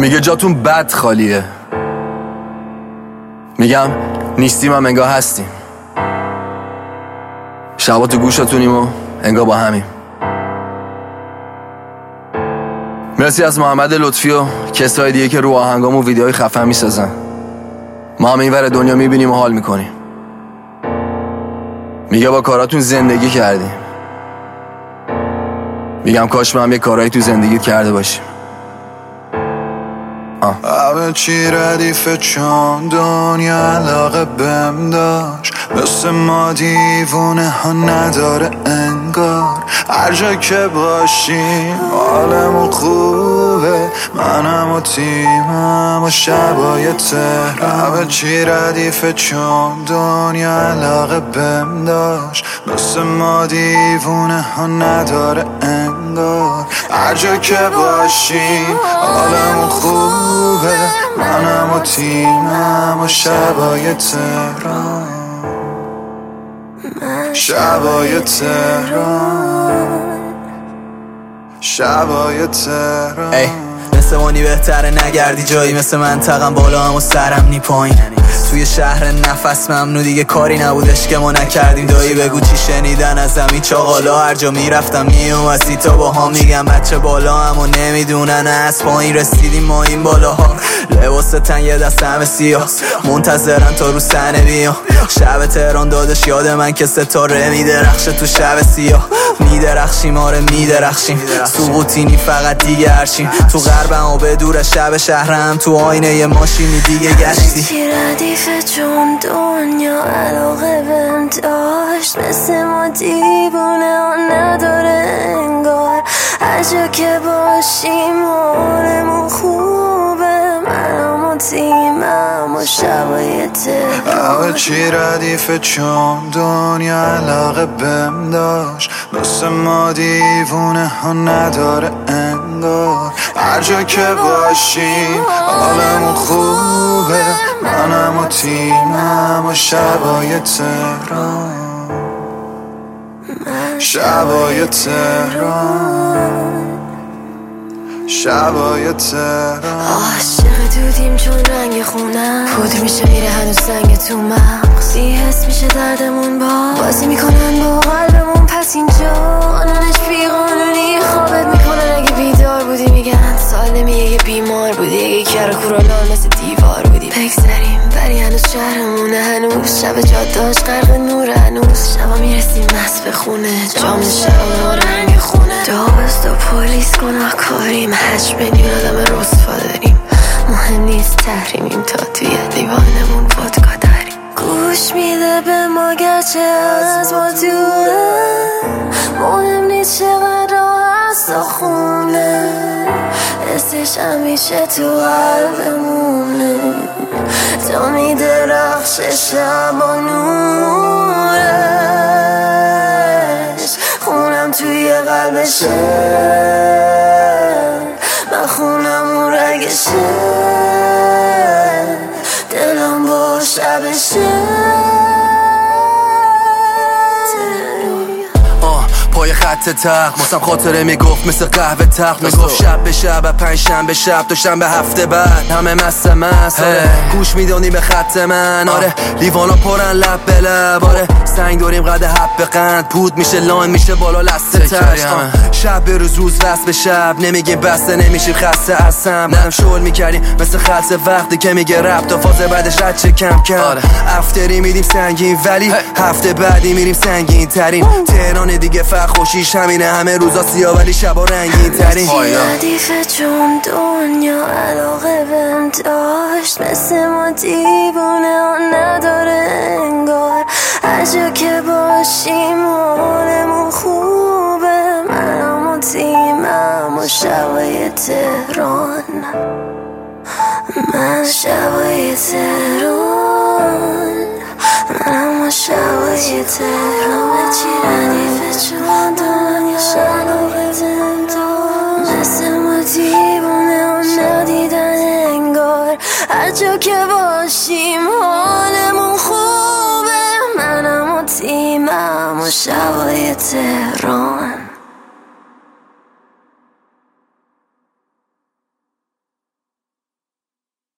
میگه جاتون بد خالیه. میگم نیستیم هم انگاه هستیم. شبا تو گوشتونیم و انگاه با همیم. مرسی از محمد لطفی و کسای دیگه که رو آهنگام و ویدیوهای خفن میسازن. ما هم اینور دنیا میبینیم و حال میکنیم. میگه با کاراتون زندگی کردیم. میگم کاش ما هم یه کارایی تو زندگیت کرده باشیم. همه چی ردیفه چون دنیا علاقه بهم داشت، مثل ما دیوونه ها نداره انگار. هر جا که باشیم حالمون خوبه، منم و تیمم و شبای تهران. همه چی ردیفه چون دنیا علاقه بهم داشت، مثل ما دیوونه ها نداره انگار. هر جا که باشیم حالمون خوبه، منم و تیمم و شبای تهران. شبای تهران، شبای تهران. مثل مانی بهتره نگردی جایی، مثل منطقم بالا هم و سرم نی پایین. توی شهر نفس ممنوع دیگه کاری نبودش که ما نکردیم. دایی بگو چی شنیدن از زمین چاقالا، هر جا میرفتم میومدی تا با هم میگم بچه بالا هم و نمیدونن از پایین رسیدیم ما این بالاها. لباس تن یه دست همه سیاه، منتظرن تا رو صحنه بیام. شب تهران دادش یاد من که ستاره میدرخشه تو شب سیاه. میدرخشیم آره میدرخشیم، سقوطینی فقط دیگه هرشیم. تو غربم و به دور شب شهرم، تو آینه یه ماشینی دیگه گشتی. ردیفه چون دنیا علاقه بهم داشت، مثل ما دیوونه ها نداره انگار. هر جا که باشیم حالمون خوبه، منم و تیمم و شبای تهران. همه چی ردیفه چون دنیا علاقه بهم داشت، مثل ما دیوونه ها نداره انگار. هر جا که باشیم حالمون خوبه، منم و تیمم و شبای تهران. شبای تهران، شبای تهران. عاشق دودیم چون رنگ خونم، پودر میشه میره هنوز سنگ تو مغز. حس میشه دردمون بازی میکنن با قلبمون، پس اینجا قانونش بی قانونی خوابت میکنن. اگه بیدار بودی میگن سالمی، یه بیمار بودی، یه کرکورالان مثل دیوار بودی. بگذریم ولی هنوز شهرمونه، هنوز شب جاداش غرق نور، هنوز شبا میرسیم مست به خونه، جام شب ما رنگ خونه. داست و پلیس گناه کاریم، حجم آدم رسوا داریم. مهم نیست تحریمیم تا توی لیوانمون ودکا داریم. گوش میده به ما گرچه از ما دوره، مهم نیست چقدر راست و خونه. حسش همیشه تو قلبمونه، تا میدرخشه شب و نورش. خونم توی قلبشه، من خونم اون رگشه، دلم با شبشه. پای خط تخت واسم خاطره میگفت مثل قهوه تخت. میگفت شب به شب، پنجشنبه شب، دوشنبه هفته بعد همه مست. گوش میدونی به خط من، آره لیوانا پرن لب به لب. آره سنگ داریم قد حب قند، پود میشه لاین میشه بالا لسته تشت. شب به روز وست به شب، نمیگیم بسته نمیشیم خسته از سم. منم شغل میکردیم مثل خلص وقتی که میگه رپ تا فاز بعدش رد چه کم کم. افتری میدیم سنگین ولی هفته بعدی میریم سنگین ترین. تهران دیگه خوشیش همینه، همه روزا سیاه ولی شبا رنگین ترین. ردیفه چون دنیا علاقه بهم داشت، مثل ما دیوونه ها نداره انگار. هر جا که باشیم حالمون خوبه، منم و تیمم و شبای تهران. من شبای تهران، منم و شبای تهران. ردیفه چون دنیا علاقه بهم داشت، مثل ما دیوونه ها ندیدن انگار. هر جا که باشیم حالمون خوبه، منم و تیمم و شبای تهران.